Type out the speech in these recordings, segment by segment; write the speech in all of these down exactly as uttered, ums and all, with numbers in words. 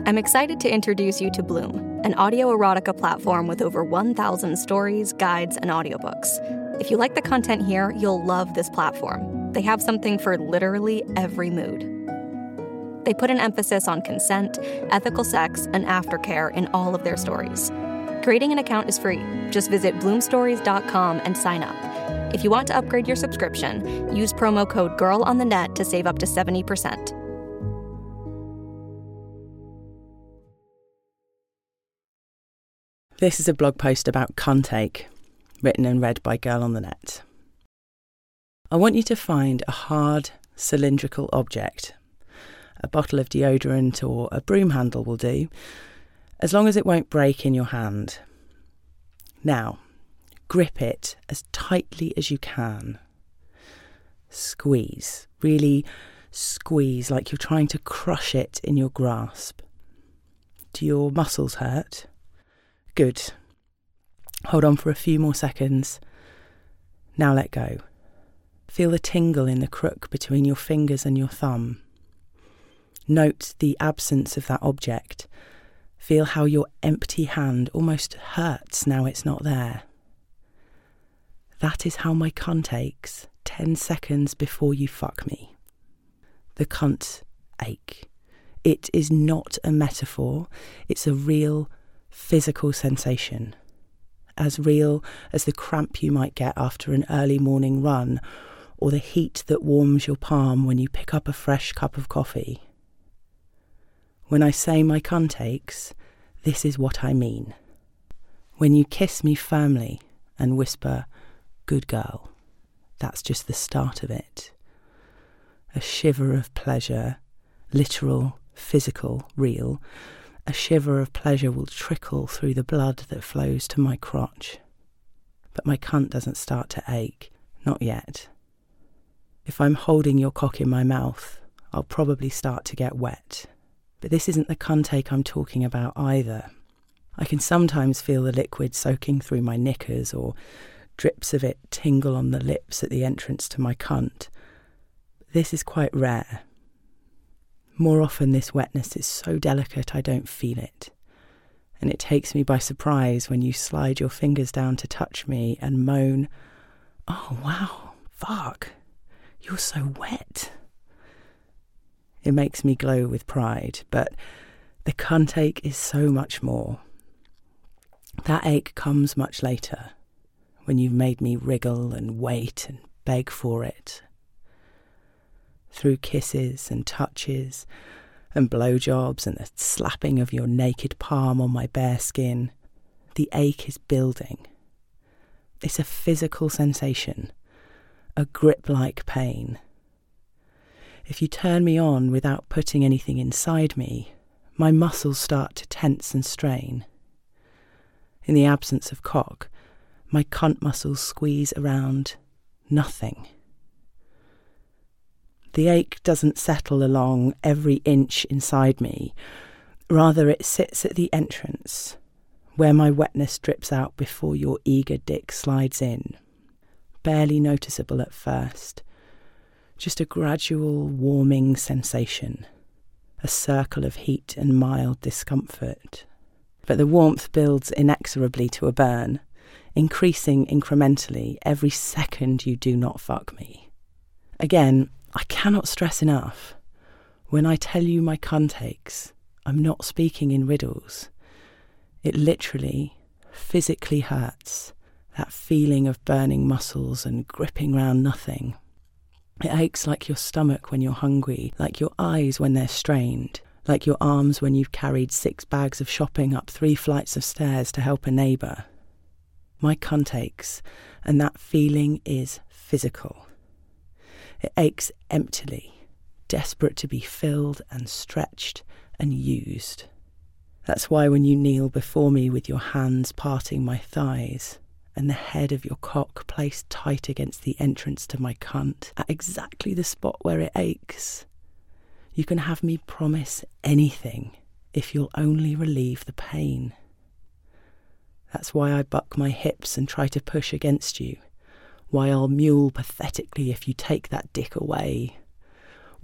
I'm excited to introduce you to Bloom, an audio erotica platform with over one thousand stories, guides, and audiobooks. If you like the content here, you'll love this platform. They have something for literally every mood. They put an emphasis on consent, ethical sex, and aftercare in all of their stories. Creating an account is free. Just visit bloom stories dot com and sign up. If you want to upgrade your subscription, use promo code GIRLONTHENET to save up to seventy percent. This is a blog post about cuntake, written and read by Girl on the Net. I want you to find a hard, cylindrical object. A bottle of deodorant or a broom handle will do, as long as it won't break in your hand. Now, grip it as tightly as you can. Squeeze, really squeeze like you're trying to crush it in your grasp. Do your muscles hurt? Good. Hold on for a few more seconds. Now let go. Feel the tingle in the crook between your fingers and your thumb. Note the absence of that object. Feel how your empty hand almost hurts now it's not there. That is how my cunt aches ten seconds before you fuck me. The cunt ache. It is not a metaphor. It's a real physical sensation. As real as the cramp you might get after an early morning run or the heat that warms your palm when you pick up a fresh cup of coffee. When I say my cunt aches, this is what I mean. When you kiss me firmly and whisper, "Good girl," that's just the start of it. A shiver of pleasure, literal, physical, real. A shiver of pleasure will trickle through the blood that flows to my crotch. But my cunt doesn't start to ache, not yet. If I'm holding your cock in my mouth, I'll probably start to get wet. But this isn't the cuntake I'm talking about either. I can sometimes feel the liquid soaking through my knickers or drips of it tingle on the lips at the entrance to my cunt. This is quite rare. More often this wetness is so delicate I don't feel it. And it takes me by surprise when you slide your fingers down to touch me and moan, "Oh wow, fuck, you're so wet." It makes me glow with pride, but the cunt ache is so much more. That ache comes much later, when you've made me wriggle and wait and beg for it. Through kisses and touches and blowjobs and the slapping of your naked palm on my bare skin, the ache is building. It's a physical sensation, a grip-like pain. If you turn me on without putting anything inside me, my muscles start to tense and strain. In the absence of cock, my cunt muscles squeeze around nothing. The ache doesn't settle along every inch inside me. Rather, it sits at the entrance, where my wetness drips out before your eager dick slides in. Barely noticeable at first. Just a gradual warming sensation. A circle of heat and mild discomfort. But the warmth builds inexorably to a burn, increasing incrementally every second you do not fuck me. Again, I cannot stress enough, when I tell you my cunt aches, I'm not speaking in riddles. It literally, physically hurts, that feeling of burning muscles and gripping round nothing. It aches like your stomach when you're hungry, like your eyes when they're strained, like your arms when you've carried six bags of shopping up three flights of stairs to help a neighbour. My cunt aches, and that feeling is physical. It aches emptily, desperate to be filled and stretched and used. That's why when you kneel before me with your hands parting my thighs and the head of your cock placed tight against the entrance to my cunt at exactly the spot where it aches, you can have me promise anything if you'll only relieve the pain. That's why I buck my hips and try to push against you, why I'll mule pathetically if you take that dick away,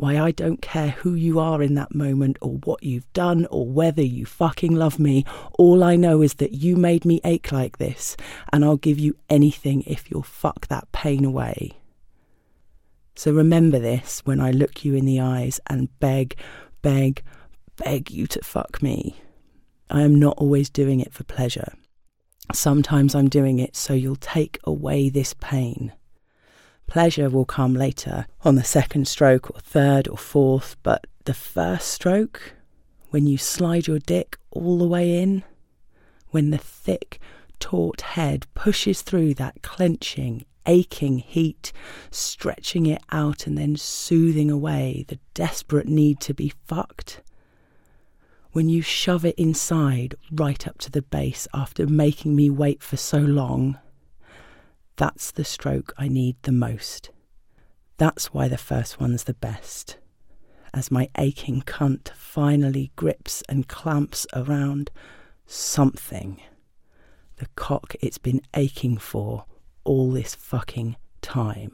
Why I don't care who you are in that moment or what you've done or whether you fucking love me. All I know is that you made me ache like this, and I'll give you anything if you'll fuck that pain away. So remember this when I look you in the eyes and beg, beg, beg you to fuck me. I am not always doing it for pleasure. Sometimes I'm doing it so you'll take away this pain. Pleasure will come later, on the second stroke or third or fourth, but the first stroke, when you slide your dick all the way in, when the thick, taut head pushes through that clenching, aching heat, stretching it out and then soothing away the desperate need to be fucked. When you shove it inside right up to the base after making me wait for so long, that's the stroke I need the most. That's why the first one's the best. As my aching cunt finally grips and clamps around something, the cock it's been aching for all this fucking time.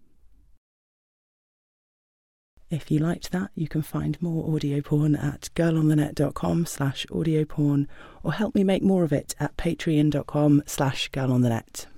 If you liked that, you can find more audio porn at girlonthenet.com slash audio porn or help me make more of it at patreon.com slash girlonthenet.